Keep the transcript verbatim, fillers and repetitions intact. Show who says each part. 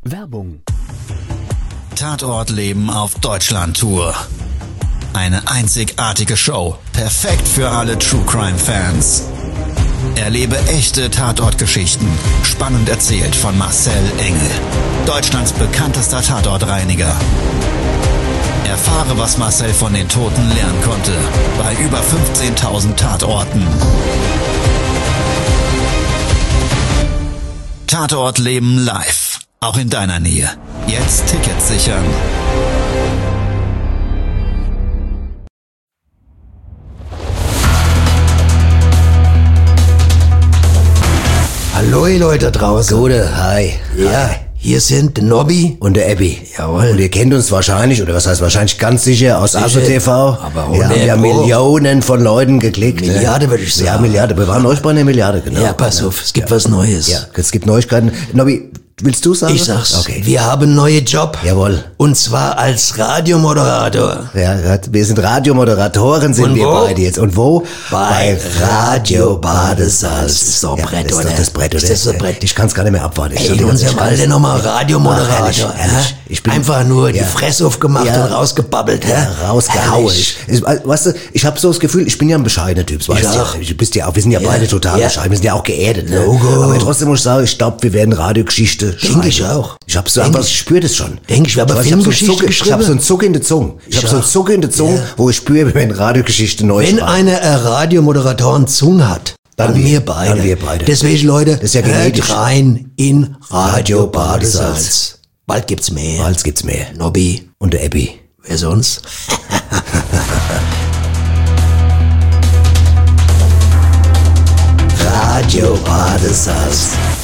Speaker 1: Werbung.
Speaker 2: Tatortleben auf Deutschland-Tour. Eine einzigartige Show, perfekt für alle True-Crime-Fans. Erlebe echte Tatortgeschichten, spannend erzählt von Marcel Engel, Deutschlands bekanntester Tatortreiniger. Erfahre, was Marcel von den Toten lernen konnte, bei über fünfzehntausend Tatorten. Tatortleben live, auch in deiner Nähe. Jetzt Tickets sichern.
Speaker 3: Hallo ihr Leute draußen.
Speaker 4: Gute, hi.
Speaker 3: Ja,
Speaker 4: hi.
Speaker 3: Hier sind der Nobby
Speaker 4: Und der Abby.
Speaker 3: Jawohl.
Speaker 4: Und ihr kennt uns wahrscheinlich, oder was heißt wahrscheinlich, ganz sicher aus A S O T V.
Speaker 3: Aber
Speaker 4: Wir haben ja
Speaker 3: hundert Pro.
Speaker 4: Millionen von Leuten geklickt.
Speaker 3: Milliarde,
Speaker 4: ne?
Speaker 3: würde ich sagen.
Speaker 4: Ja, Milliarde. Wir waren euch bei einer Milliarde, genau.
Speaker 3: Ja, pass auf, es gibt was Neues.
Speaker 4: Ja, es gibt Neuigkeiten. Nobby, willst du sagen?
Speaker 3: Ich sag's.
Speaker 4: Okay.
Speaker 3: Wir haben einen neuen Job.
Speaker 4: Jawohl.
Speaker 3: Und zwar als Radiomoderator.
Speaker 4: Ja, wir sind Radiomoderatoren, sind
Speaker 3: Und
Speaker 4: wir
Speaker 3: wo?
Speaker 4: beide jetzt. Und wo?
Speaker 3: Bei Radio Badesalz. Das ist doch ein
Speaker 4: Ja,
Speaker 3: Brett,
Speaker 4: das ist
Speaker 3: oder?
Speaker 4: doch das Brett, oder?
Speaker 3: Ist das so ein Brett?
Speaker 4: Ich kann's gar nicht mehr abwarten. Ich
Speaker 3: Ey,
Speaker 4: sag
Speaker 3: in
Speaker 4: dir,
Speaker 3: unserem
Speaker 4: ich kann's-
Speaker 3: Alter nochmal
Speaker 4: Ach,
Speaker 3: Radiomoderator.
Speaker 4: herrlich, herrlich.
Speaker 3: hä?
Speaker 4: Ich bin-
Speaker 3: Einfach nur die
Speaker 4: ja.
Speaker 3: Fresse aufgemacht
Speaker 4: Ja.
Speaker 3: und rausgebabbelt. hä?
Speaker 4: Ja, rausgehauen.
Speaker 3: Herrlich.
Speaker 4: Ich, ich, weißt du, ich habe so das Gefühl, ich bin ja ein bescheidener Typ, weißt
Speaker 3: Ich
Speaker 4: du.
Speaker 3: auch.
Speaker 4: Ja. Du bist ja auch, wir sind ja,
Speaker 3: Ja.
Speaker 4: beide total
Speaker 3: Ja.
Speaker 4: bescheiden, wir sind ja auch geerdet. Ne?
Speaker 3: Logo.
Speaker 4: Aber trotzdem muss ich sagen, ich glaube, wir werden Radiogeschichte schreiben.
Speaker 3: Denk ich auch.
Speaker 4: Ich habe so
Speaker 3: Denk
Speaker 4: einfach,
Speaker 3: ich.
Speaker 4: ich spüre das schon.
Speaker 3: Denk ich, wir haben
Speaker 4: weiß,
Speaker 3: eine
Speaker 4: ich hab so
Speaker 3: Filmgeschichte
Speaker 4: Zuck- Ich habe
Speaker 3: geschrieben.
Speaker 4: so einen Zuck in der Zunge. Ich habe so einen
Speaker 3: auch.
Speaker 4: Zuck in der Zunge,
Speaker 3: Ja.
Speaker 4: wo ich spüre, wenn Radiogeschichte neu
Speaker 3: Wenn
Speaker 4: schreibt.
Speaker 3: einer eine Radiomoderatoren Zunge hat, dann,
Speaker 4: Dann wir.
Speaker 3: wir beide.
Speaker 4: Dann wir beide.
Speaker 3: Deswegen, Leute,
Speaker 4: Das ist ja genetisch.
Speaker 3: hört rein in Radio
Speaker 4: Radio
Speaker 3: Badesalz.
Speaker 4: Badesalz.
Speaker 3: Bald gibt's mehr.
Speaker 4: Bald gibt's mehr.
Speaker 3: Nobby,
Speaker 4: Und der Abby.
Speaker 3: wer sonst?
Speaker 4: Radio Badesalz.